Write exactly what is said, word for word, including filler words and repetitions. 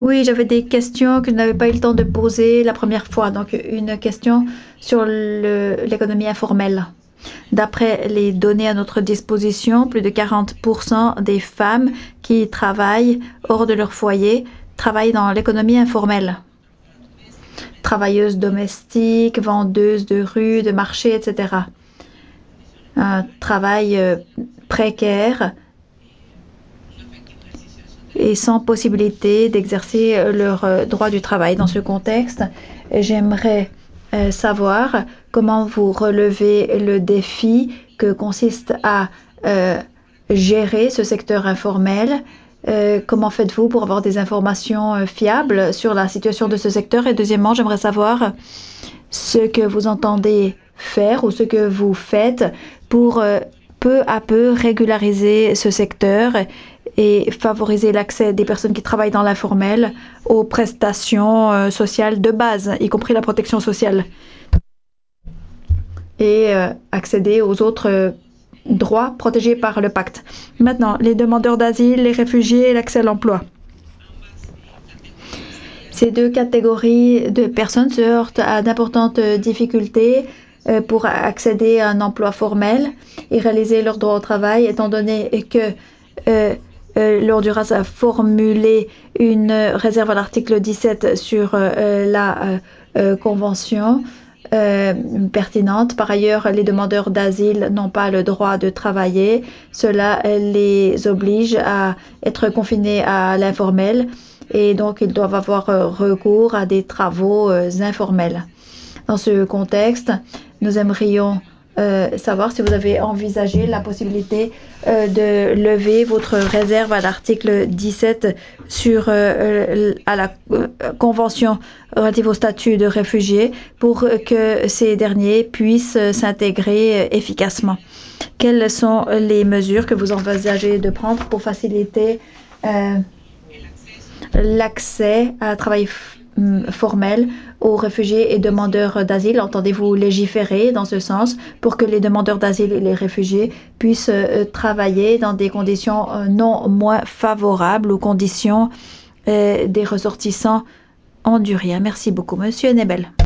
Oui, j'avais des questions que je n'avais pas eu le temps de poser la première fois. Donc, une question sur le- l'économie informelle. D'après les données à notre disposition, plus de quarante pour cent des femmes qui travaillent hors de leur foyer travaillent dans l'économie informelle. Travailleuses domestiques, vendeuses de rue, de marché, et cetera. Un travail euh, précaire et sans possibilité d'exercer euh, leur euh, droit du travail. Dans ce contexte, j'aimerais euh, savoir comment vous relevez le défi que consiste à euh, gérer ce secteur informel. Euh, comment faites-vous pour avoir des informations euh, fiables sur la situation de ce secteur? Et deuxièmement, j'aimerais savoir ce que vous entendez faire ou ce que vous faites pour euh, peu à peu régulariser ce secteur et favoriser l'accès des personnes qui travaillent dans l'informel aux prestations euh, sociales de base, y compris la protection sociale, et euh, accéder aux autres euh, droits protégés par le pacte. Maintenant, les demandeurs d'asile, les réfugiés et l'accès à l'emploi. Ces deux catégories de personnes se heurtent à d'importantes difficultés euh, pour accéder à un emploi formel et réaliser leurs droits au travail, étant donné que euh, euh, l'Honduras a formulé une réserve à l'article dix-sept sur euh, la euh, euh, convention euh, pertinente. Par ailleurs, les demandeurs d'asile n'ont pas le droit de travailler. Cela les oblige à être confinés à l'informel et donc ils doivent avoir euh, recours à des travaux euh, informels. Dans ce contexte, nous aimerions euh, savoir si vous avez envisagé la possibilité euh, de lever votre réserve à l'article dix-sept sur euh, à la euh, Convention relative au statut de réfugié pour que ces derniers puissent s'intégrer euh, efficacement. Quelles sont les mesures que vous envisagez de prendre pour faciliter euh, l'accès à un travail formel aux réfugiés et demandeurs d'asile? Entendez-vous légiférer dans ce sens pour que les demandeurs d'asile et les réfugiés puissent euh, travailler dans des conditions euh, non moins favorables aux conditions euh, des ressortissants honduriens? Merci beaucoup, Monsieur Nebel.